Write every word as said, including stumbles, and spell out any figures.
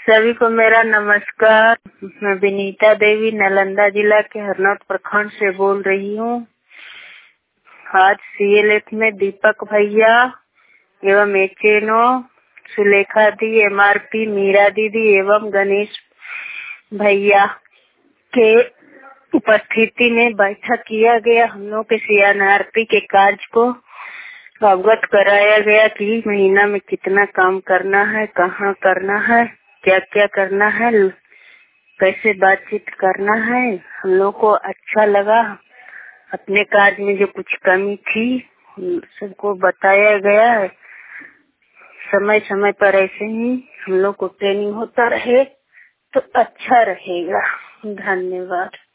सभी को मेरा नमस्कार। मैं विनीता देवी नालंदा जिला के हरनौत प्रखंड से बोल रही हूँ। आज सीएलएफ में दीपक भैया एवं एचएनओ सुलेखा दी, एमआरपी मीरा दीदी एवं गणेश भैया के उपस्थिति में बैठक किया गया। हम लोग के सीएनआरपी के कार्य को अवगत कराया गया कि महीना में कितना काम करना है, कहाँ करना है, क्या क्या करना है, कैसे बातचीत करना है। हम लोग को अच्छा लगा। अपने कार्य में जो कुछ कमी थी सबको बताया गया है। समय समय पर ऐसे ही हम लोग को ट्रेनिंग होता रहे तो अच्छा रहेगा। धन्यवाद।